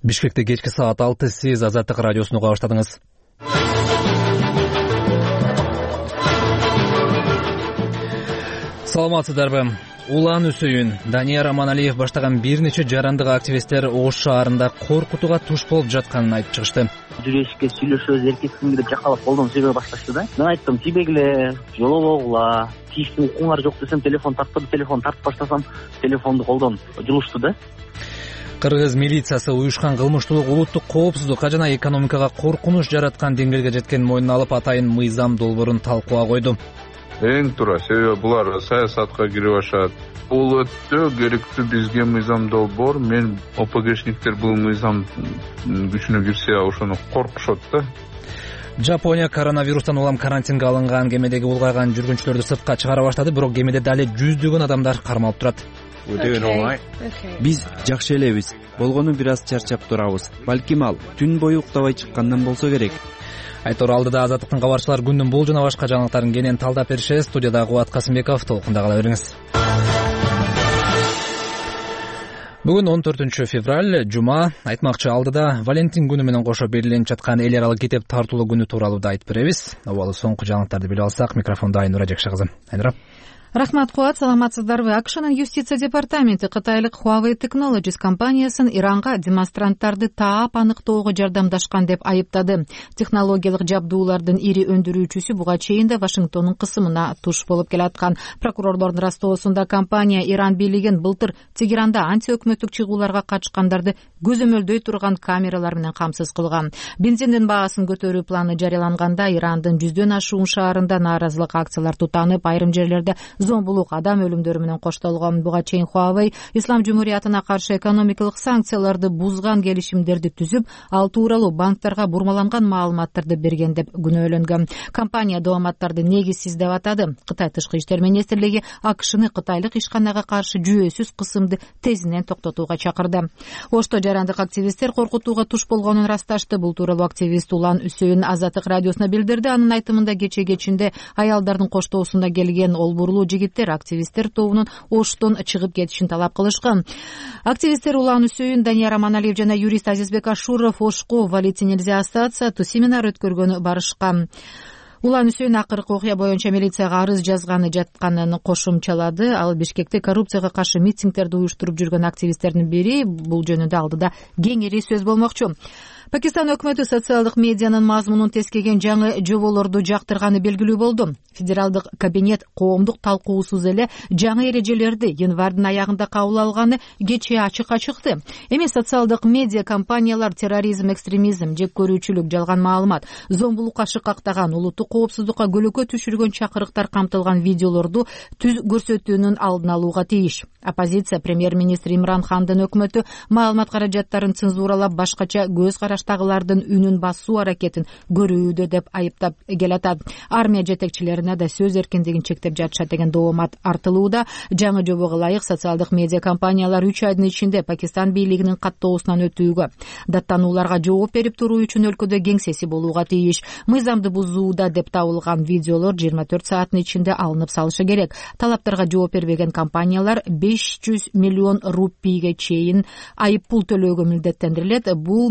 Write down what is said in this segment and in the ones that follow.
Бишкекте кечки саат 6 сиз Азаттык радиосуну уга баштадыңыз. Саламатсыздарбы? Улан Үсөйүн Данияр Аманалиев баштаган бир нече жарандык активисттер Ош шаарында коркутууга туш болуп жатканын айтып чыгышты. Жүрөшкө сүйлөшөбүз, эркексиңби деп жакалап колдон сүйбөй башташты да. Мен айттым, тийбегиле, жолобогула, тийиштүү укуңар жок десем, телефон тартпады, телефон тартып баштасам, телефонду колдон жулушту да. Кыргыз милициясы уюшкан кылмыштуулук улуттук коопсуздукка жана экономикага коркунуч жараткан деңгээлге жеткенин мойнуна алып, атайын мыйзам долбоорун талкууга койду. Эң туура, себеби булар саясатка кирип ашат. Бул өтө керектүү бизге мыйзам долбоор. Мен ОПГшниктер бул мыйзам күчүнө кирсе ошону коркушот да. Жапония коронавирустан улам карантинге алынган кемедеги улгайган жүргүнчүлөрдү сыртка чыгара баштады, бирок кемеде дали жүздөгөн адамдар кармалып турат. Биз жакшы элебиз. Болгону бир аз чарчап турабыз. Балким ал түн бою уктабай чыккандан болсо керек. Айтор алдыда Азаттыктын кабарчылар күндүн бул жана башка жаңылыктарын кенен талдап беришет. Студияда Кубат Касымбеков, толкунда кала бериңиз. Бүгүн 14 февраль, жума. Айтмакчы, алдыда Валентин күнү менен кошо белгиленип жаткан эл аралык китеп тартуулуу күнү тууралуу да айтып беребиз. Абалы соңку жаңылыктарды билип алсак, микрофонду Айнура Жекше кызы. Айнура. Рахмат, Куат, саламатсыздарбы? АКШнын юстиция департаменти Кытайлык Huawei Technologies компаниясын Иранга демонстранттарды таап аныктоого жардамдашкан деп айыптады. Технологиялык жабдуулардын ири өндүрүүчүсү буга чейин да Вашингтондун кысымына туш болуп келаткан. Прокурорлордун растоосунда компания Иран бийлигин былтыр Тегеранда антиөкмөттүк чыгууларга катышкандарды көзөмөлдөй турган камералар менен камсыз кылган. Бензиндин баасын көтөрүү планы жарыяланганда Ирандын 100дөн ашуун шаарында нааразылык акциялар тутанып, айрым жерлерде зомбулук, адам өлүмдөрү менен коштолгон. Буга чейин Huawei Ислам Жумуриятына каршы экономикалык санкцияларды бузган келишимдерди түзүп, ал тууралуу банктарга бурмаланган маалыматтарды берген деп күнөөлөнгөн. Компания дооматтарды негизсиз деп атады. Кытай тышкы иштер министрлиги АКШны кытайлык ишканага каршы жүйөсүз кысымды тезинен токтотууга чакырды. Ошто жарандык активисттер коркутууга туш болгонун расташты. Бул тууралуу активист Улан Үсөйүн Азаттык радиосуна билдирди. Анын айтымында кече-кечинде аялдардын коштоосунда келген олбурлуу жигиттер активисттер тобунун Оштон чыгып кетишин талап кылышкан. Активисттер Улан Үсөйүн, Данияр Аманалиев жана юрист Азизбек Ашуров Ошко Валити нельзя остаться семинар өткөргөнү барышкан. Улан Үсөйүн акыркы окуя боюнча милицияга арыз жатканын кошумчалады. Ал Бишкекте коррупцияга каршы митингдерди уюштуруп жүргөн активисттердин бири. Бул жөнүндө алдыда кеңири сөз болмокчу. Пакистан өкмөтү социалдык медианын мазмунун тескеген жаңы жоболорду жактырганы белгилүү болду. Федералдык кабинет коомдук талкуусуз эле жаңы эрежелерди январдын аягында кабыл алганы кечээ ачыкка чыкты. Эми социалдык медиа компаниялар терроризм, экстремизм, жек көрүүчүлүк, жалган маалымат, зомбулукка шыкактаган, улуттук коопсуздукка көлөкө түшүргөн чакырыктар камтылган видеолорду түз көрсөтүүнүн алдын алууга тийиш. Оппозиция премьер-министр Имран Хандын өкмөтү маалымат каражаттарын цензуралап, башкача көз караштагылардын үнүн басуу аракетин көрүүдө деп айыптап келатат. Армия жетекчилерине да сөз эркиндигин чектеп жатышат деген доомат артылууда. Жаңы жобого ылайык социалдык медиа компаниялар 3 айдын ичинде Пакистан бийлигинин каттоосунан өтүүгө, даттанууларга жооп берип туруу үчүн өлкөдө кеңсеси болууга тийиш. Мыйзамды бузууда деп табылган видеолор 24 сааттын ичинде алынып салышы керек. Талаптарга жооп бербеген компаниялар 500 миллион рупийге чейин айыппул төлөөгө милдеттендирилет. Бул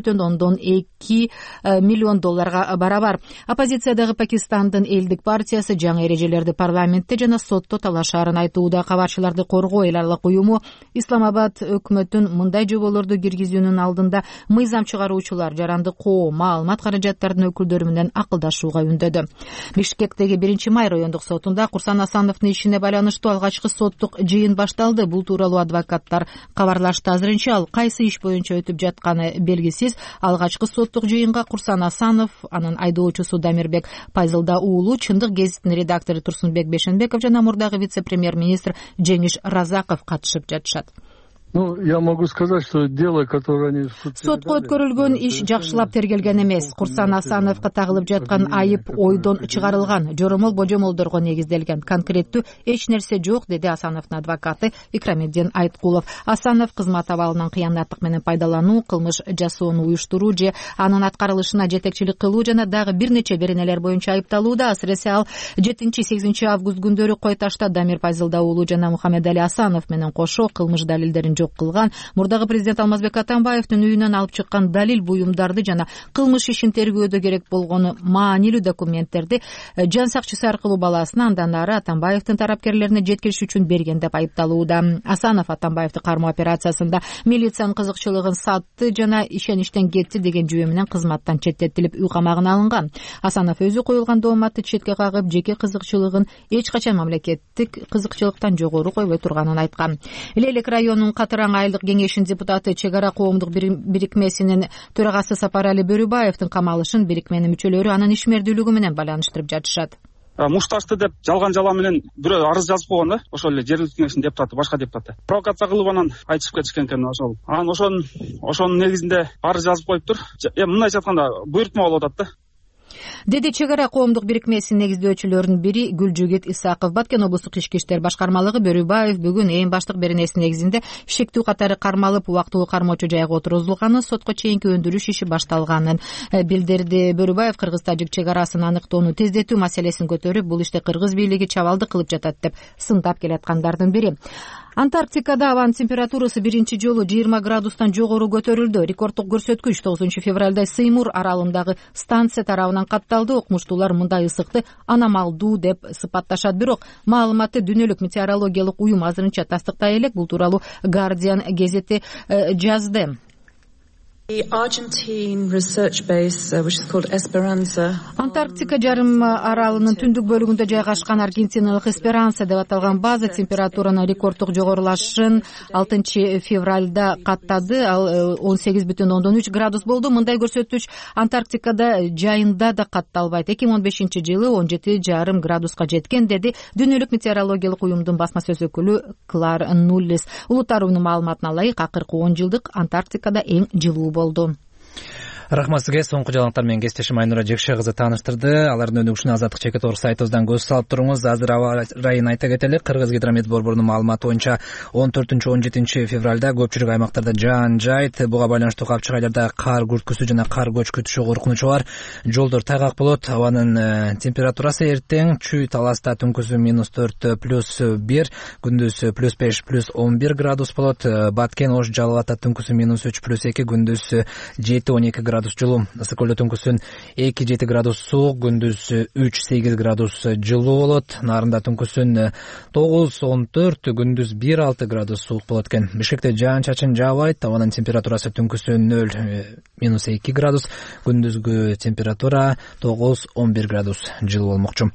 3,2 миллион долларга барабар. Оппозициядагы Пакистандын элдик партиясы жаңы эрежелерди парламентте жана сотто талашаарын айтууда. Кабарчыларды коргоо эл аралык уюму Исламабад өкмөтүн мындай жоболорду киргизүүнүн алдында мыйзам чыгаруучулар, жарандык коом, маалымат каражаттардын өкүлдөрү менен акылдашууга үндөдү. Бишкектеги 1-май райондук сотунда Курсан Асановдун ишине байланыштуу алгачкы соттук жыйын башталды. Бул тууралуу адвокаттар кабарлашты. Азырынча ал кайсы иш боюнча өтүп жатканы белгисиз. Алгачкы соттук жыйынга Курсан Асанов, анын айдоочусу Дамирбек Пайзылда уулу, Чындык гезитинин редактору Турсунбек Бешенбеков жана мурдагы вице-премьер-министр Жеңиш Разаков катышып жатышат. Я могу сказать, что дело, которое они сотко өткөрүлгөн иш жакшылап тергелген эмес. Курсан Асановго тагылып жаткан айып ойдон чыгарылган, жоромол божомолдорго негизделген. Конкреттүү эч нерсе жок, деди Асановдун адвокаты Икрамеддин Айткулов. Асанов кызмат абалынан кыянаттык менен пайдалануу, кылмыш жасоону уюштуруу же анын аткарылышына жетекчилик кылуу жана дагы бир нече беренелер боюнча айыпталууда. Асыресе ал 7-8 август күндөрү Кой Ташта Дамир Пайзылда уулу жана Мухаммед Али Асанов менен кошо кылмыш далилдерин жок кылган. Мурдагы президент Алмазбек Атамбаевдин үйүнөн алып чыккан далил буюмдарды жана кылмыш ишин тергөөдө керек болгону маанилүү документтерди жан сакчысы аркылуу баласына андан ары Атамбаевдин тарапкерлерине жеткириш үчүн берген деп айыпталууда. Асанов Атамбаевди кармоо операциясында милициянын кызыкчылыгын сатты жана ишеништен кетти деген жүйө менен кызматтан четтетилип үй камагына алынган. Асанов өзү коюлган дооматты четке кагып, жеке кызыкчылыгын эч качан мамлекеттик кызыкчылыктан жогору койбой турганын айткан. Лелек районунун Катыраң айылдык кеңешинин депутаты Чек ара коомдук бирикмесинин төрагасы Сапарали Бөрүбаевдин камалышын бирикменин мүчөлөрү анын ишмердүүлүгү менен байланыштырып жатышат. Мушташты деп жалган менен бирөө арыз жазып койгон да, ошол эле жергиликтүү кеңештин депутаты, башка депутаты. Провокация кылып анан айтышып кетишкен экен ошол. Анан ошонун негизинде арыз жазып коюптур. Мындайча айтканда буйртма болуп атат да. Деди Чек ара коомдук бирикмесинин негиздөөчүлөрүнүн бири Гүлжүгит Исаков. Баткен облустук ички иштер башкармалыгы Бөрүбаев бүгүн эң баштык беренеси негизинде шектүү катары кармалып, убактылуу кармоочу жайга отургузулганы, сотко чейинки өндүрүш иши башталганын билдирди. Бөрүбаев кыргыз-тажик чек арасын аныктоону тездетүү маселесин көтөрүп, бул иште кыргыз бийлиги чабалдык кылып жатат деп сындап келаткандардын бири. Антарктикада абанын температурасы биринчи жолу 20 градустан жогору көтөрүлдү. Рекорддук көрсөткүч 9-февралда Сеймур аралындагы станция тарабынан катталды. Окумуштуулар мындай ысыкты аномалдуу деп сыпатташат, бирок маалыматты дүйнөлүк метеорологиялык уюм азырынча тастыктай элек. Бул тууралуу Guardian газети жазды. Антарктика жарым аралынын түндүк бөлүгүндө жайгашкан аргентиналык Эсперанса деп аталган база температуранын рекорддук жогорулашын 6-февралда каттады. Ал 18,3 градус болду. Мындай көрсөткүч Антарктикада жайында да катталбайт. 2015-жылы 17,5 градуска жеткен, деди дүйнөлүк метеорологиялык уюмдун басма сөз өкүлү Клар Нуллис. Улуттар уюмунун маалыматына ылайык, акыркы 10 жылдык Антарктикада эң жылуу болду. Рахмат сизге. Соңку жаңылыктар менен кесиптешим Айнура Жекше кызы тааныштырды. Алардын өнүгүшүнө Азаттык чекит орг сайтыбыздан көз салып туруңуз. Азыр аба ырайын айта кетели. Кыргызгидромет борборунун маалыматы боюнча 14-17 февралда көпчүлүк аймактарда жаан жайт. Буга байланыштуу капчык айларда кар күрткүсү жана кар көч күтүшү коркунучу бар. Жолдор тайгак болот. Абанын температурасы эртең Чүй Таласта түнкүсү -4+1, күндүз +5+11 градус болот. Баткен Ош Жалал Ата түнкүсү -3+2, күндүз 7-12 градус жылуу. Ысык көлдө түнкүсүн 2-7 градус суук, күндүз 3-8 градус жылуу болот. Нарында түнкүсүн 9-14, күндүз 1-6 градус суук болот экен. Бишкекте жаан-чачын жаабайт. Абанын температурасы түнкүсү 0-2 градус, күндүзгү температура 9-11 градус жылуу болмокчу.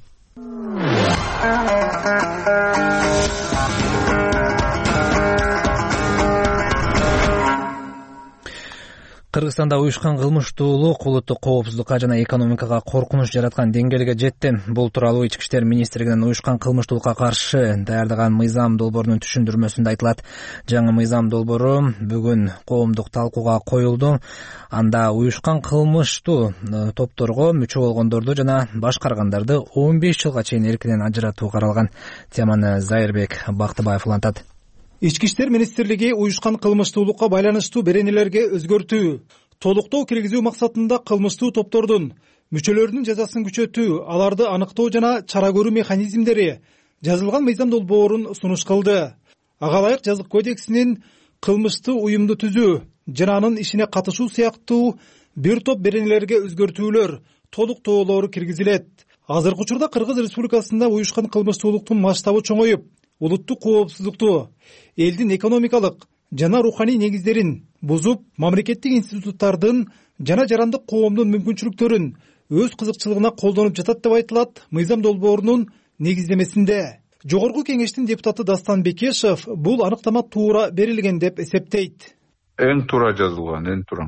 Кыргызстанда уюшкан кылмыштуулук улуттук коопсуздукка жана экономикага коркунуч жараткан деңгээлге жетти. Бул тууралуу Ички иштер министрлигинин уюшкан кылмыштуулукка каршы даярдаган мыйзам долбоорунун түшүндүрмөсүндө айтылат. Жаңы мыйзам долбоору бүгүн коомдук талкууга коюлду. Анда уюшкан кылмыштуу топторго мүчө болгондорду жана башкаргандарды 15 жылга чейин эркинен ажыратуу каралган. Теманы Зайырбек Бактыбаев улантат. Ички иштер министрлиги уюшкан кылмыштуулукка байланыштуу беренелерге өзгөртүү, толуктоо киргизүү максатында кылмыштуу топтордун мүчөлөрүнүн жазасын күчөтүү, аларды аныктоо жана чара көрүү механизмдери жазылган мыйзам долбоорун сунуш кылды. Ага ылайык жазык кодексинин кылмыштуу уюмду түзүү жана анын ишине катышуу сыяктуу бир топ беренелерге өзгөртүүлөр, толуктоолор киргизилет. Азыркы учурда Кыргыз Республикасында уюшкан кылмыштуулуктун масштабы чоңоюп, улуттук коопсуздукту, элдин экономикалык жана руханий негиздерин бузуп, мамлекеттик институттардын жана жарандык коомдун мүмкүнчүлүктөрүн өз кызыкчылыгына колдонуп жатат деп айтылат мыйзам долбоорунун негиздемесинде. Жогорку кеңештин депутаты Дастан Бекешев бул аныктама туура берилген деп эсептейт. Эң туура жазылган,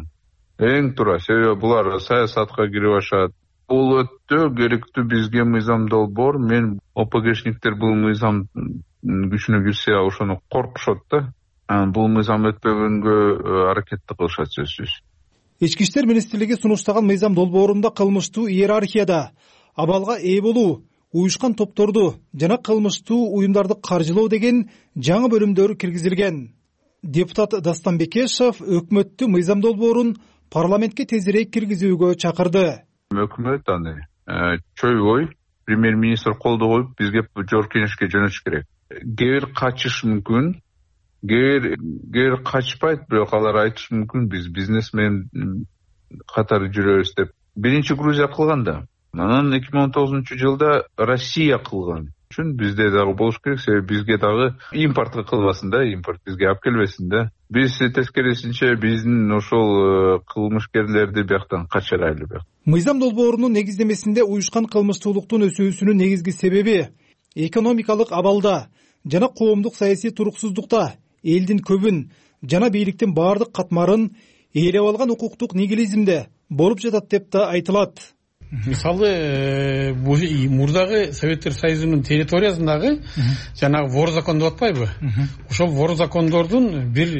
эң туура. Себеби булар саясатка кирип ашат. Бул өтө керектүү бизге мыйзам долбоор. Мен ОПГшниктер бул мыйзам күчүнө кирсе ошону коркушат да. Бул мыйзам өтпөгөнгө аракетти кылышат сөзсүз. Ички иштер министрлиги сунуштаган мыйзам долбоорунда кылмыштуу иерархияда абалга ээ болуу, уюшкан топторду жана кылмыштуу уюмдарды каржылоо деген жаңы бөлүмдөр киргизилген. Депутат Дастан Бекешев өкмөттү мыйзам долбоорун парламентке тезирээк киргизүүгө чакырды. Өкмөт аны чөйгөй, премьер-министр колдоо коюп, бизге жогорку кеңешке жөнөтүш керек. Кээ бир качыш мүмкүн, кээ бир качпайт, бирок алар айтышы мүмкүн биз бизнесмен катары жүрөбүз деп. Биринчи Грузия кылган да. Анан 2019-жылда Россия кылган үчүн бизде дагы болуш керек, себеби бизге дагы импортко кылбасын да, импорт бизге алып келбесин да. Биз тескерисинче биздин ошол кылмышкерлерди бияктан качырайлы. Мыйзам долбоорунун негиздемесинде уюшкан кылмыштуулуктун өсүүсүнүн негизги себеби экономикалык абалда жана коомдук саясий туруксуздукта элдин көбүн жана бийликтин баардык катмарын ээлеп алган укуктук нигилизмде болуп жатат деп да айтылат. Мисалы, мурдагы Советтер Союзунун территориясындагы жанагы вор закон деп атпайбы? Ошол вор закондордун бир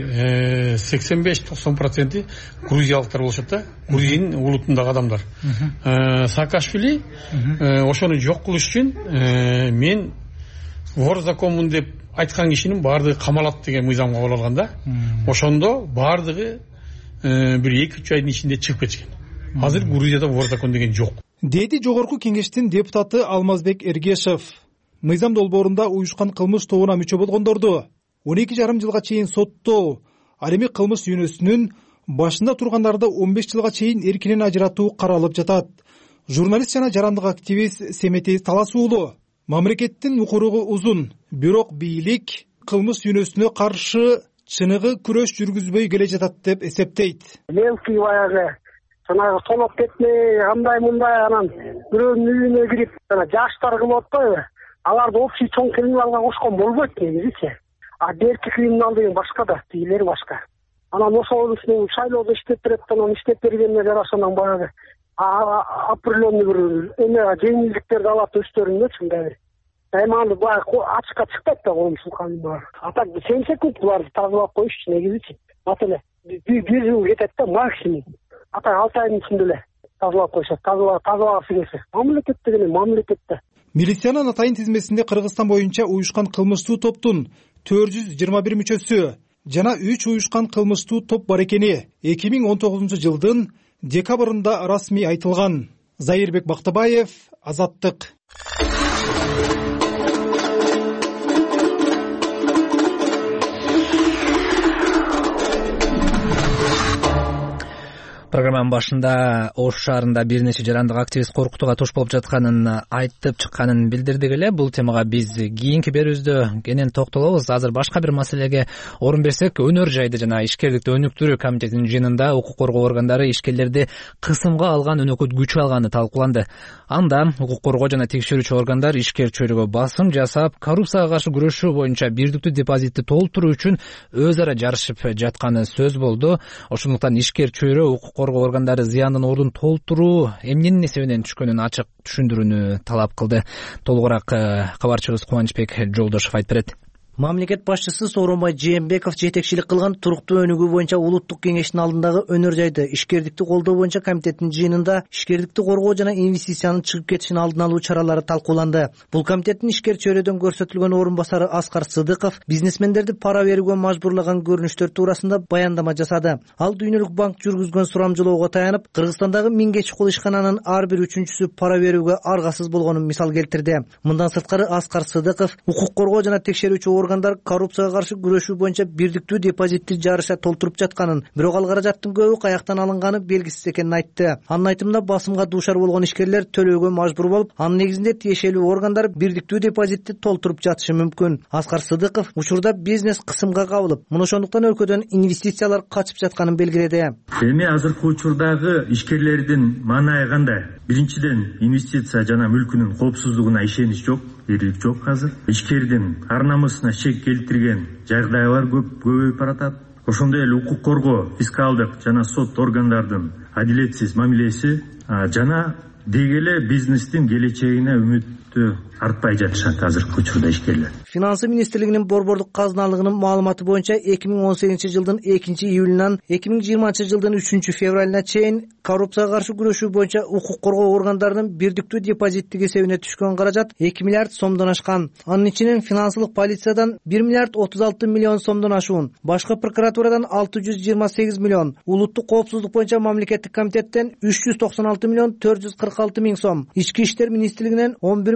85-90% грузиялыктар болушат да. Грузиянын улутундагы адамдар. Саакашвили ошону жок кылыш үчүн мен вор законмун деп айткан кишинин баардыгы камалат деген мыйзамга кол алган да. Ошондо баардыгы бир 2-3 айдын ичинде чыгып кетишкен. Азыр Грузияда вор закон деген жок. Деди Жогорку Кеңештин депутаты Алмазбек Эргешев. Мыйзам долбоорунда уюшкан кылмыш тобуна мүчө болгондорду 12,5 жылга чейин соттоо, ал эми кылмыш үйнөсүнүн башында тургандарды 15 жылга чейин эркинен ажыратуу каралып жатат. Журналист жана жарандык активист Семетей Талас уулу мамлекеттин укуругу узун, бирок бийлик кылмыш үйнөсүнө каршы чыныгы күрөш жүргүзбөй келе жатат деп эсептейт. Мелкий баягы жанагы толоп кетмей, андай мындай анан бирөөнүн үйүнө кирип, жаштар кылып атпайбы? Аларды общий чоң криминалга кошкон болбойт негизичи. А берки криминал деген башка да, тигилери башка. Анан ошол үчүн шайлоодо иштеп берет, анан иштеп бергенине жараша анан баягы определенный бир жеңилдиктерди алат өздөрүнөчү мындай. Эми аны баягы ачыкка чыкпайт да коомчулук бар. А так 7 секунд буларды тазалап коюшчу негизичи. Маселе бир жыл кетет да максимум. Ата 6 айдын ичинде эле тазалап коюшат. Тазалагысы келсе. Мамлекет деген мамлекетте. Милициянын атайын тизмесинде Кыргызстан боюнча уюшкан кылмыштуу топтун 421 мүчөсү жана 3 уюшкан кылмыштуу топ бар экени 2019-жылдын декабрында расмий айтылган. Заирбек Бактыбаев, Азаттык. Программанын башында Ош шаарында бир нече жарандык активист коркутууга туш болуп жатканын айтып чыкканын билдирдик эле. Бул темага биз кийинки берүүбүздө кенен токтолобуз. Азыр башка бир маселеге орун берсек, өнөр жайды жана ишкерликти өнүктүрүү комитетинин жыйынында укук коргоо органдары ишкерлерди кысымга алган өнөкөт күч алганы талкууланды. Анда укук коргоо жана текшерүүчү органдар ишкер чөйрөгө басым жасап, коррупцияга каршы күрөшүү боюнча бирдиктүү депозитти толтуруу үчүн өз ара жарышып жатканы сөз болду. Ошондуктан ишкер чөйрө укук коргоо органдары зыяндын ордун толтуруу эмненин эсебинен түшкөнүн ачык түшүндүрүүнү талап кылды. Толугураак кабарчыбыз Кубанычбек Жолдошов айтып берет. Мамлекет башчысы Сооронбай Жээнбеков жетекчилик кылган туруктуу өнүгүү боюнча улуттук кеңештин алдындагы өнөр жайды ишкердикти колдоо боюнча комитеттин жыйынында ишкердикти коргоо жана инвестициянын чыгып кетишин алдын алуу чаралары талкууланды. Бул комитеттин ишкер чөйрөдөн көрсөтүлгөн орун басары Аскар Сыдыков бизнесмендерди пара берүүгө мажбурлаган көрүнүштөр туурасында баяндама жасады. Ал Дүйнөлүк банк жүргүзгөн сурамжылоого таянып, Кыргызстандагы 1000 ге чукул ишкананын ар бир үчүнчүсү пара берүүгө аргасыз болгонун мисал келтирди. Мындан сырткары Аскар Сыдыков укук коргоо жана текшерүүчү органдар коррупцияга каршы күрөшүү боюнча бирдиктүү депозитти жарыша толтуруп жатканын, бирок ал каражаттын көбү каяктан алынганы белгисиз экенин айтты. Анын айтымында басымга дуушар болгон ишкерлер төлөөгө мажбур болуп, анын негизинде тиешелүү органдар бирдиктүү депозитти толтуруп жатышы мүмкүн. Аскар Сыдыков учурда бизнес кысымга кабылып, мына ошондуктан өлкөдөн инвестициялар качып жатканын белгиледи. Эми азыркы учурдагы ишкерлердин маанайы кандай? Биринчиден, инвестиция жана мүлкүнүн коопсуздугуна ишенич жок, бийлик жок азыр. Ишкердин ар намысына шек келтирген жагдайлар көбөйүп баратат. Ошондой эле укук коргоо, фискалдык жана сот органдардын адилетсиз мамилеси жана деги эле бизнестин келечегине үмүттү артпай жатышат азыркы учурда ишкерлер. Финансы министрлигинин борбордук казыналыгынын маалыматы боюнча 2018-жылдын 2-июлунан 2020-жылдын 3-февралына чейин коррупцияга каршы күрөшүү боюнча укук коргоо органдарынын бирдиктүү депозиттик эсебине түшкөн каражат 2 миллиард сомдон ашкан. Анын ичинен финансылык полициядан 1 миллиард 36 миллион сомдон ашуун, башкы прокуратурадан 628 миллион, улуттук коопсуздук боюнча мамлекеттик комитеттен 396 миллион 446 миң сом, ички иштер министрлигинен 11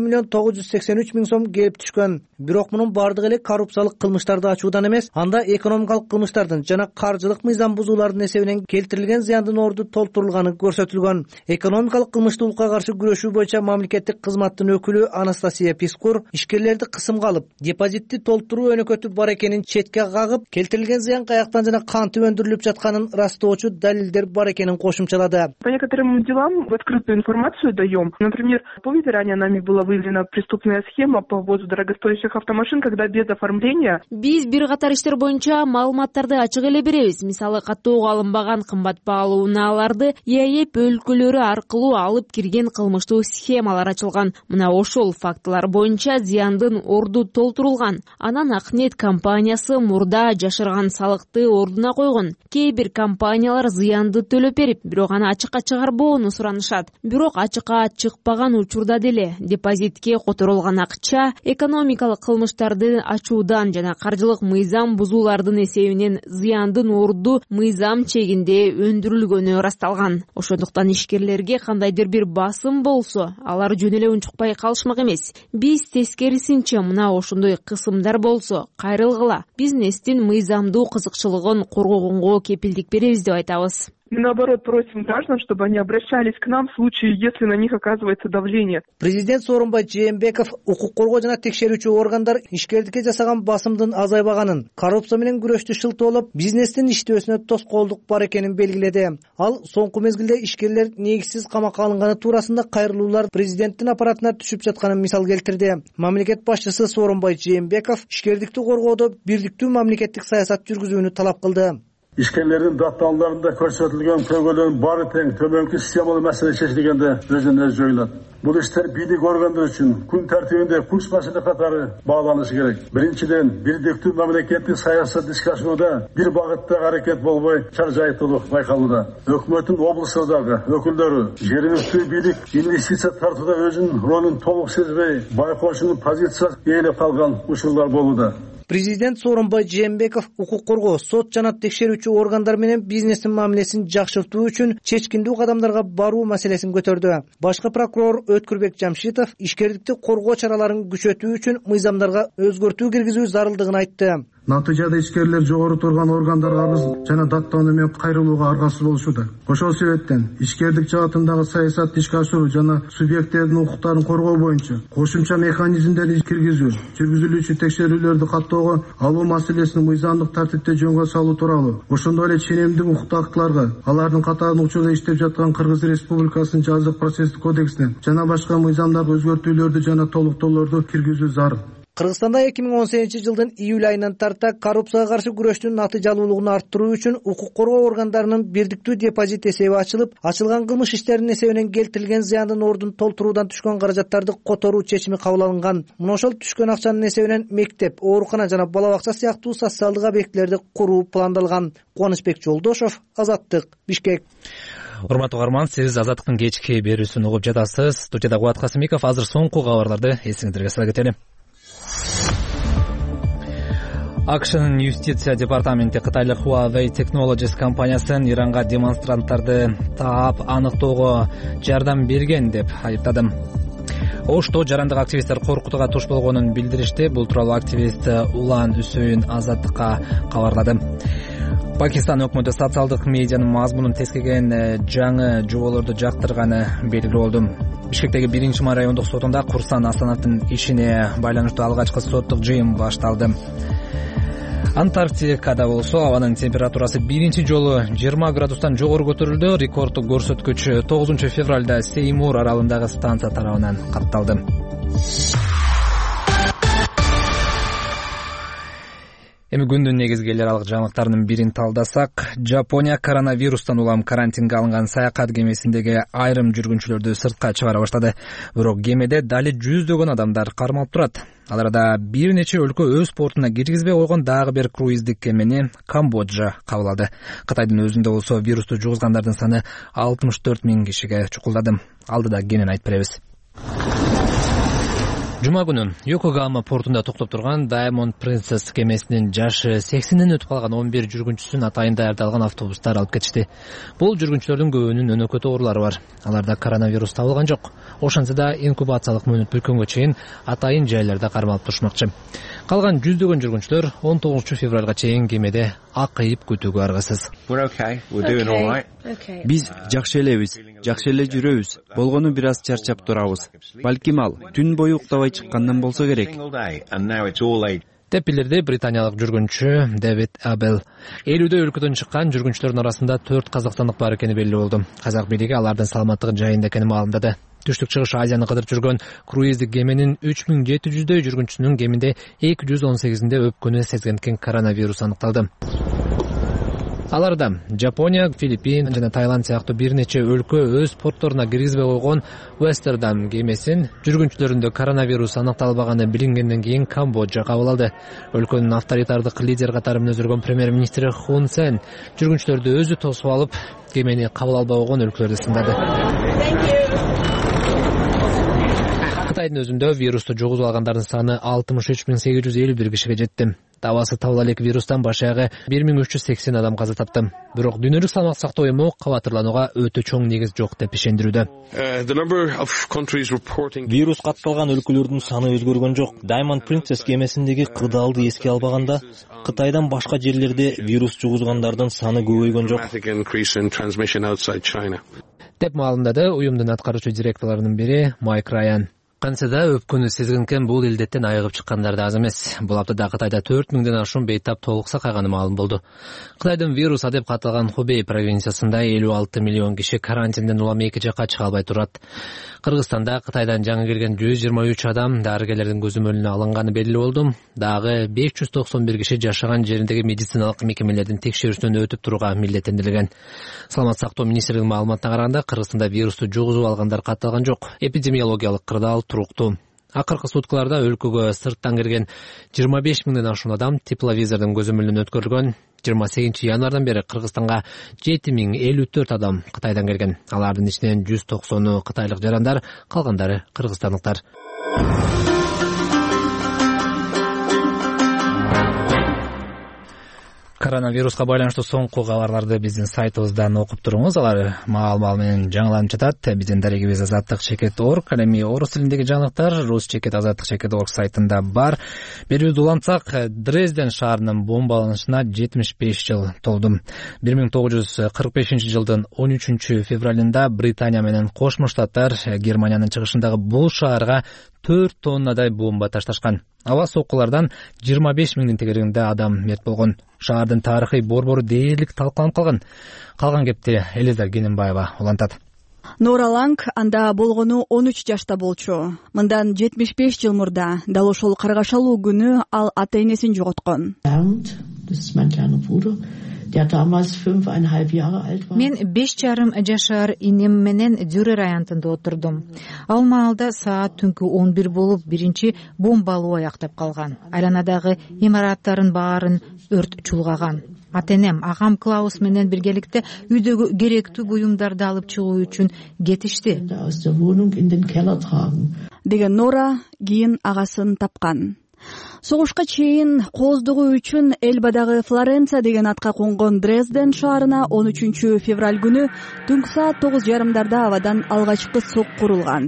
1,983,000 сом келип түшкөн. Бирок мунун бардыгы эле коррупциялык кылмыштарды ачуудан эмес, анда экономикалык кылмыштардын жана каржылык мыйзам бузуулардын эсебинен келтирилген зыяндын орду толтурулганы көрсөтүлгөн. Экономикалык кылмыштуулукка каршы күрөшүү боюнча мамлекеттик кызматтын өкүлү Анастасия Пискур ишкерлерди кысымга алып, депозитти толтуруу өнөкөтү бар экенин четке кагып, келтирилген зыян каяктан жана кантип өндүрүлүп жатканын ырастоочу далилдер бар экенин кошумчалады. По некоторым делам в открытую информацию даем. Например, помните, ранее нами была выявлена преступная схема по ввозу дорогостоящих автомашин, когда без оформления. Биз бир катар иштер боюнча маалыматтарды ачык эле беребиз. Мисалы, каттоого алынбаган кымбат баалуу унааларды ЕАЭП өлкөлөрү аркылуу алып кирген кылмыштуу схемалар ачылган. Мына ошол фактылар боюнча зыяндын орду толтурулган. Анан Акнет компаниясы мурда жашырган салыкты ордуна койгон. Кээ бир компаниялар зыянды төлөп берип, бирок аны ачыкка чыгарбоону суранышат. Бирок ачыкка чыкпаган учурда деле депозитке которулган акча экономикалык кылмыштарды ачуудан жана каржылык мыйзам бузуулардын эсебинен зыяндын орду мыйзам чегинде өндүрүлгөнү ырасталган. Ошондуктан ишкерлерге кандайдыр бир басым болсо, алар жөн эле унчукпай калышмак эмес. Биз тескерисинче мына ошондой кысымдар болсо кайрылгыла, бизнестин мыйзамдуу кызыкчылыгын коргогонго кепилдик беребиз деп айтабыз. Мы, наоборот, просим граждан, чтобы они обращались к нам в случае, если на них оказывается давление. Президент Сооронбай Жээнбеков укук коргоо жана текшерүүчү органдар ишкердикке жасаган басымдын азайбаганын, коррупция менен күрөштү шылтоолоп, бизнестин иштөөсүнө тоскоолдук бар экенин белгиледи. Ал соңку мезгилде ишкерлер негизсиз камакка алынганы туурасында кайрылуулар президенттин аппаратына түшүп жатканын мисал келтирди. Мамлекет башчысы Сооронбай Жээнбеков ишкердикти коргоодо бирдиктүү мамлекеттик саясат жүргүзүүнү талап кылды. İşkerlerin datalarında көрсөтүлгөн көйгөйлөрдүн баары тең төмөнкү системалуу маселе чечилгенде өзүнө жоюлат. Бул иштер бийлик органдары үчүн күн тартибинде курс маселе катары бааланышы керек. Биринчиден, бирдиктүү мамлекеттик саясат ишке ашууда бир багытта аракет болбой чаржайыптуулук байкалууда. Өкмөттүн облустардагы өкүлдөрү жергиликтүү бийлик инвестиция тартууда өзүнүн ролун толук сезбей байкоочунун позициясы ээлеп калган учурлар болууда. Президент Сооронбай Жээнбеков укук коргоо, сот жана текшерүүчү органдар менен бизнестин мамилесин жакшыртуу үчүн чечкиндүү кадамдарга баруу маселесин көтөрдү. Башкы прокурор Өткүрбек Жамшитов ишкердикти коргоо чараларын күчөтүү үчүн мыйзамдарга өзгөртүү киргизүү зарылдыгын айтты. Натыйжада ишкерлер жогору турган органдарга арыз жана даттануу менен кайрылууга аргасыз болушууда. Ошол себептен ишкердик жаатындагы саясатты ишке ашыруу жана субъекттердин укуктарын коргоо боюнча кошумча механизмдерди киргизүү, жүргүзүлүүчү текшерүүлөрдү каттоого алуу маселесин мыйзамдык тартипте жөнгө салуу тууралуу, ошондой эле ченемдик укуктуу актыларга, алардын катарын учурда иштеп жаткан Кыргыз Республикасынын жазык процесстик кодексине жана башка мыйзамдарга өзгөртүүлөрдү жана толуктоолорду киргизүү зарыл. Кыргызстанда 2018 жылдын июль айынан тарта коррупцияга каршы күрөштүн натыйжалуулугун арттыруу үчүн укук коргоо органдарынын бирдиктүү депозит эсеби ачылып, ачылган кылмыш иштеринин эсебинен келтирилген зыяндын ордун толтуруудан түшкөн каражаттарды которуу чечими кабыл алынган. Мына ошол түшкөн акчанын эсебинен мектеп, оорукана жана бала бакча сыяктуу социалдык объектилерди куруу пландалган. Кубанычбек Жолдошов, Азаттык, Бишкек. Урматтуу угарман, сиз Азаттыктын кечки берүүсүн угуп жатасыз. Студияда Кубат Касымиков. Азыр соңку кабарларды эсиңиздерге сала кетели. AQShnын юстиция департаменти Кытайлык Huawei Technologies компаниясын Иранга демонстранттарды таап аныктоого жардам берген деп айыптады. Ошто жарандык активисттер коркутууга туш болгонун билдиришти. Бул тууралуу активист Улан Үсөйүн Азаттыкка кабарлады. Пакистан өкмөтү социалдык медианын мазмунун тескеген жаңы жоболорду жактырганы белгилүү болду. Бишкектеги 1-май райондук сотунда Курсан Асановдун ишине байланыштуу алгачкы соттук жыйын башталды. Антарктикада болсо абанын температурасы биринчи жолу 20 градустан жогору көтөрүлдү. Рекордтук көрсөткүч 9 февралда Сеймур аралындагы станция тарабынан катталды. Эми күндүн негизги эл аралык жаңылыктарынын бирин талдасак, Жапония коронавирустан улам карантинге алынган саякат кемесиндеги айрым жүргүнчүлөрдү сыртка чыгара баштады. Бирок кемеде дали жүздөгөн адамдар кармалып турат. Ал арада бир нече өлкө өз портуна киргизбей койгон дагы бир круиздик кемени Камбоджа кабыл алды. Кытайдын өзүндө болсо вирусту жугузгандардын саны 64 000 кишиге чукулдады. Алдыда кенен айтып беребиз. Жума күнү Йокогама портунда токтоп турган Diamond Princess кемесинин жашы 80ден өтүп калган 11 жүргүнчүсүн атайын даярдалган автобустар алып кетишти. Бул жүргүнчүлөрдүн көбүнүн өнөкөт оорулары бар. Аларда коронавирус табылган жок. Ошентсе да инкубациялык мөөнөт бүткөнгө чейин атайын жайларда кармалып турушмакчы. Калган жүздөгөн жүргүнчүлөр 19 февралга чейин кемеде акыйып күтүүгө аргасыз. Биз жакшы элебиз, жакшы эле жүрөбүз. Болгону бир аз чарчап турабыз. Балким ал түн бою уктабай чыккандан болсо керек. Деп билдирди британиялык жүргүнчү Дэвид Абел. 50 өлкөдөн чыккан жүргүнчүлөрдүн арасында 4 казакстандык бар экени белгилүү болду. Казак бийлиги алардын саламаттыгы жайында экенин маалымдады. Түштүк чыгыш Азияны кыдырып жүргөн круиздик кеменин 3700 жүргүнчүсүнүн кеминде 218-inde өпкөнү сезген коронавирус аныкталды. Аларда Жапония, Филиппин жана Таиланд сыяктуу бир нече өлкө өз портторуна киргизбей койгон Westerdam кемесин жүргүнчүлөрүндө коронавирус аныкталбаганы билингенден кийин Камбоджа кабыл алды. Өлкөнүн авторитардык лидер катары өзгөргөн премьер-министри Хун Сен жүргүнчүлөрдү өзү тосуп алып, кемени кабыл албай койгон өлкөлөрдү сындады. Кытайдын өзүндө вирусту жугузуп алгандардын саны 63851 кишиге жетти. Табасы табыла элек вирустан башаягы 1380 адам каза тапты. Бирок Дүйнөлүк саламаттык сактоо уюму кабатырланууга өтө чоң негиз жок деп ишендирүүдө. Вирус катталган өлкөлөрдүн саны өзгөргөн жок. Diamond Princess кемесиндеги кырдаалды эске албаганда, Кытайдан башка жерлерде вирус жугузгандардын саны көбөйгөн жок. Деп маалымдады уюмдун аткаруучу директорлорунун бири Майк Райан. Кантсе өпкөнү сезгенкен бул илдеттен айыгып чыккандар да аз эмес. Бул аптада Кытайда 4000ден ашуун бейтап толук сакайганы маалым болду. Кытайдын вирус деп каталган Хубей провинциясында 56 миллион киши карантинден улам эки жакка чыга албай турат. Кыргызстанда Кытайдан жаңы келген 123 адам дарыгерлердин көзөмөлүнө алынганы белгилүү болду. Дагы 591 киши жашаган жериндеги медициналык мекемелердин текшерүүсүнөн өтүп турууга милдеттендирилген. Саламаттык сактоо министрлигинин маалыматына караганда, Кыргызстанда вирусту жугузуп алгандар катталган жок. Эпидемиологиялык кырдаал туруктуу. Акыркы суткаларда өлкөгө сырттан кирген 25 миңден ашуун адам тепловизордун көзөмөлүнөн өткөрүлгөн. 28 январдан бери Кыргызстанга 7054 адам Кытайдан келген. Алардын ичинен 190 кытайлык жарандар, калгандары кыргызстандыктар. Коронавируска байланыштуу соңку кабарларды биздин сайтыбыздан окуп туруңуз. Алар маал менен жаңыланып жатат. Биздин дарегибиз azattik.org, ал эми орус тилиндеги жаңылыктар rus.azattik.org сайтында бар. Берүүбүздү улантсак, Дрезден шаарынын бомбаланышына 75 жыл толду. 1945-жылдын 13 февралында Британия менен Кошмо Штаттар Германиянын чыгышындагы бул шаарга 4 тоннадай бомба ташташкан. Аба соккулардан 25 миңдин тегерегинде адам мерт болгон. Шаардын тарыхый борбору дээрлик талкаланып калган. Калган кепти Элиза Гененбаева улантат. Нора Ланг анда болгону 13 жашта болчу. Мындан 75 жыл мурда дал ошол каргашалуу күнү ал ата-энесин жоготкон. Мен 5,5 жашар инем менен Дюрер аянтында отурдум. Ал маалда саат түнкү 11 болуп, биринчи бомбалоо аяктап калган. Айланадагы имараттардын баарын өрт чулгаган. Ата-энем, агам Клаус менен биргеликте үйдөгү керектүү буюмдарды алып чыгуу үчүн кетишти. Деген Нора кийин агасын тапкан. Согушка чейин кооздугу үчүн Элбадагы Флоренция деген атка конгон Дрезден шаарына 13 февраль күнү түнкү саат 9:30 абадан алгачкы сокку урулган.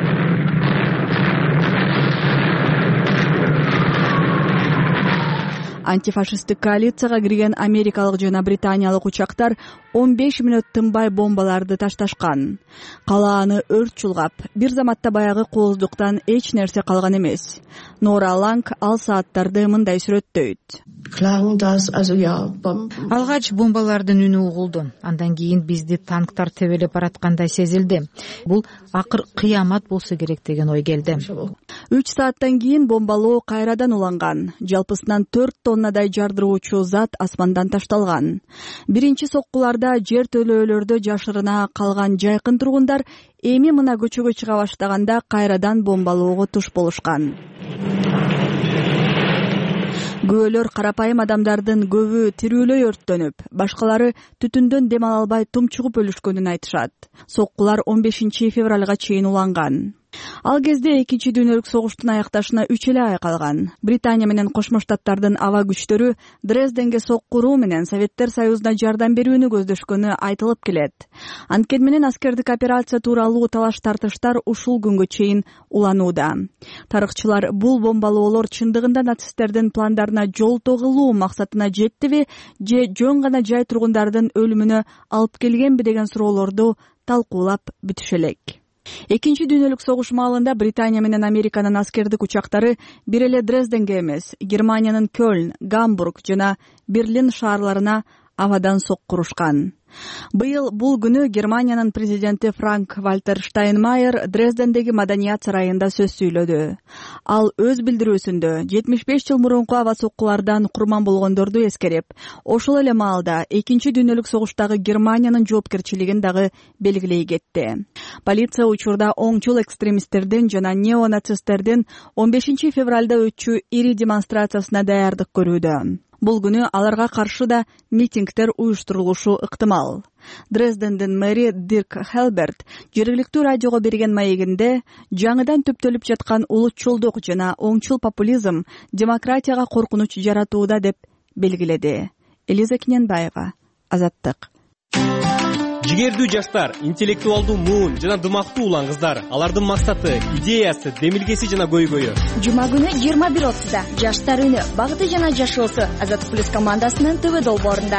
Антифашисттик коалицияга кирген америкалык жана британиялык учактар 15 мүнөт тынбай бомбаларды ташташкан. Калааны өрт чулгап, бир заматта баягы кооздуктан эч нерсе калган эмес. Нора Ланг ал сааттарды мындай сүрөттөйт. Алгач бомбалардын үнү угулду. Андан кийин бизди танктар тебелеп бараткандай сезилди. Бул акыр кыямат болсо керек деген ой келди. 3 сааттан кийин бомбалоо кайрадан уланган. Жалпысынан 4 тоннадай жардыруучу зат асмандан ташталган. Биринчи соккуларда жер төлөөлөрдө жашырына калган жайкын тургундар эми мына көчөгө чыга баштаганда кайрадан бомбалоого туш болушкан. Көөлөр карапайым адамдардын көбү тирүүлөй өрттөнүп, башкалары түтүндөн дем ала албай тумчугуп өлүшкөнүн айтышат. Соккулар 15 февралга чейин уланган. Ал кезде экинчи дүйнөлүк согуштун аякташына 3 эле ай калган. Британия менен Кошмо Штаттардын аба күчтөрү Дрезденге соккуруу менен Советтер Союзуна жардам берүүнү көздөшкөнү айтылып келет. Анткени менен аскердик операция тууралуу талаш-тартыштар ушул күнгө чейин уланууда. Тарыхчылар бул бомбалоолор чындыгында нацисттердин пландарына жол тогулуу максатына жеттиби же жөн гана жай тургундардын өлүмүнө алып келгенби деген суроолорду талкуулап бүтүшө элек. Экинчи дүйнөлүк согуш маалында Британия менен Американын аскердик учактары бир эле Дрезденге эмес, Германиянын Кёльн, Гамбург жана Берлин шаарларына абадан соккурушкан. Быйыл бул күнү Германиянын президенти Франк-Вальтер Штайнмайер Дрездендеги маданият сарайында сөз сүйлөдү. Ал өз билдирүүсүндө 75 жыл мурунку аба соккулардан курман болгондорду эскерип, ошол эле маалда экинчи дүйнөлүк согуштагы Германиянын жоопкерчилигин дагы белгилей кетти. Полиция учурда оңчул экстремисттердин жана неонацисттердин 15 февралда өтчү ири демонстрациясына даярдык көрүүдө. Бул күнү аларга каршы да митингдер уюштурулушу ыктымал. Дрездендин мэри Дирк Хелберт жергиликтүү радиого берген маегинде жаңыдан төптөлүп жаткан улутчулдук жана оңчул популизм демократияга коркунуч жаратууда деп белгиледи. Элиза Кененбаева, Азаттык. Жигердүү жаштар, интеллектуалдуу муун жана дымактуу улан кыздар. Алардын максаты, идеясы, демилгеси жана көйгөйү. Жума күнү 21:30 Жаштар үнү, багыты жана жашоосу Азаттык плюс командасынын ТВ долбоорунда.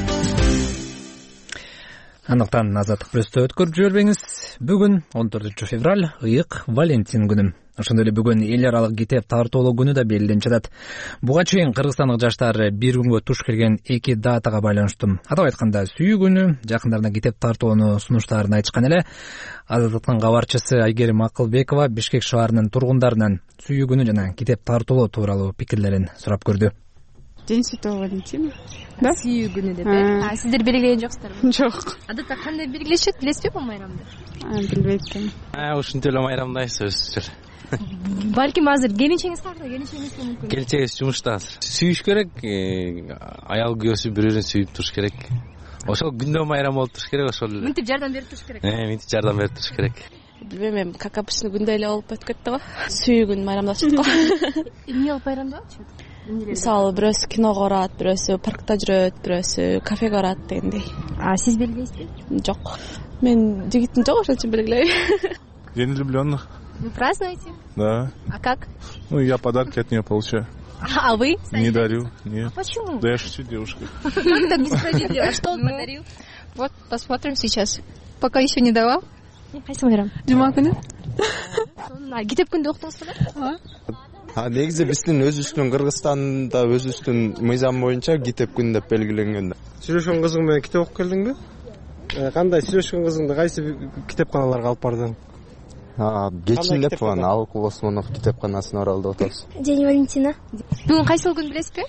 Андыктан Азаттык плюсту өткөрүп жибербеңиз. Бүгүн 14 февраль, ыйык Валентин күнү. Ошондой эле бүгүн эл аралык китеп тартуулоо күнү да белгиленип жатат. Буга чейин кыргызстандык жаштар бир күнгө туш келген эки датага байланыштуу. Атап айтканда, сүйүү күнү, жакындарына китеп тартуулоону сунуштарын айтышкан эле. Азаттыктын кабарчысы Айгерим Акылбекова Бишкек шаарынын тургундарынан сүйүү күнү жана китеп тартуулоо тууралуу пикирлерин сурап көрдү. День Святого Валентина. Да? Сүйүү күнү деп. Сиздер белгилеген жоксуздарбы? Жок. Адатта кандай белгилешет, билесизби бул майрамды? Билбейм. Ушинтип эле майрамдайбыз өзүбүзчө. Балким азыр келинчегиңиз кайерде? Келинчегиңиз мүмкүн. Келинчегиз жумушта азыр. Сүйүш керек, аял күйөөсү бири-бирин сүйүп туруш керек. Ошол күндө майрам болуп туруш керек, ошол эле. Мынтип жардам берип туруш керек. Мынтип жардам берип туруш керек. Билбейм, как обычно күндө эле болуп өтүп кетти го. Сүйүү күн майрамдашат го. Эмне болуп майрамдашат? Мисалы, бирөөсү киного барат, бирөөсү паркта жүрөт, бирөөсү кафеге барат дегендей. Сиз белгилейсизби? Жок. Мен жигитим жок, ошон үчүн белгилейм. День влюбленных. Вы празднуете? Да. А как? Я подарки от нее получаю. А вы? Не дарю. Нет. Почему? Да я шучу, девушка. Как так несправедливо? Что он подарил? Вот, посмотрим сейчас. Пока еще не давал. Кайсы майрам? Жума күнү. Китеп күндө уктуңузбу? Негизи биздин өзүбүздүн Кыргызстанда өзүбүздүн мыйзам боюнча китеп күнү деп белгиленген. Сүйлөшкөн кызың менен китеп окуп келдиңби? Кандай сүйлөшкөн кызыңды кайсы китепканаларга алып бардың? Кечин деп Алык Осмонов китепканасына оралды отурбуз. День Валентина. Бүгүн кайсыл күн билесизби?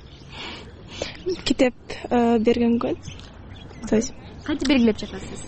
Китеп берген күн. То есть кантип белгилеп жатасыз?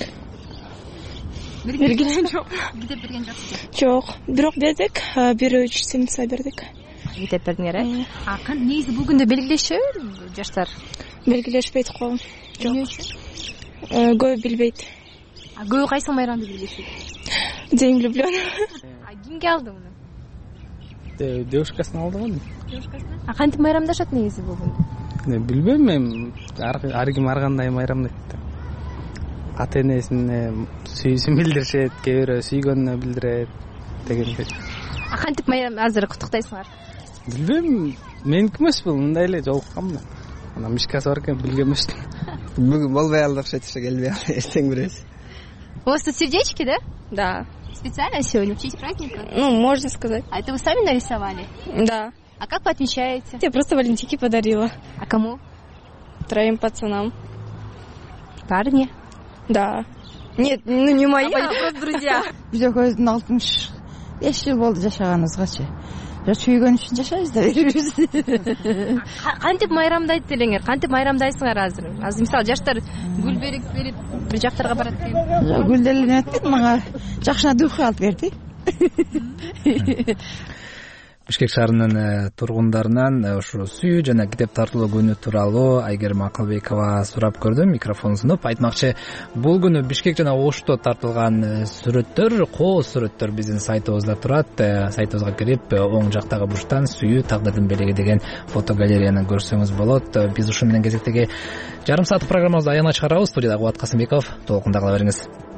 Белгилеген жок. Китеп берген жоксузбу? Жок. Бирок бердик, 1-3 сай бердик. Китеп бердиңер, э? Негизи бул күндө белгилешеби жаштар? Белгилешпейт го. Эмне үчүн? Көп билбейт. Көбү кайсыл майрамды белгилешет? День влюбленных. Кимге алды муну? Девушкасына алды го. Девушкасына? Кантип майрамдашат негизи бул күндө? Билбейм мен. Ар ким ар кандай майрамдайт. Ата энесине сүйүүсүн билдиришет, кээ бирөө сүйгөнүнө билдирет дегендей. Кантип майрам азыр куттуктайсыңар? Билбейм, меники эмес бул, мындай эле жолукканмын. Анан мишкасы бар экен, билген эмесмин. Бүгүн болбой алды окшойт, келбей алды, эртең билебиз. У вас тут сердечки, да? Да. Специально сегодня, в честь праздника? Можно сказать. А это вы сами нарисовали? Да. А как вы отмечаете? Я просто Валентинки подарила. А кому? 3 пацанам. Парни? Да. Нет, не мои, а просто друзья. Биз экөөбүздүн 65 жыл болду жашаганыбызгачы. Сүйгөн үчүн жашайбыз да беребиз. Кантип майрамдайт элеңер? Кантип майрамдайсыңар азыр? Азыр мисалы жаштар гүл берип бир жактарга барат экен. Гүл деле этпейт, мага жакшына духи алып берди. Бишкек шаарынын тургундарынан ушу сүйүү жана китеп тартуулоо күнү тууралуу Айгерим Акылбекова сурап көрдүм. Микрофон сунуп айтмакчы, бул күнү Бишкек жана Ошто тартылган сүрөттөр, коо сүрөттөр биздин сайтыбызда турат. Сайтыбызга кирип, оң жактагы бурчтан сүйүү тагдырдын белеги деген фотогалереяны көрсөңүз болот. Биз ушу менен кезектеги жарым сааттык программабызды аягына чыгарабыз. Студияда Кубат Касымбеков. Толкунда кала бериңиз.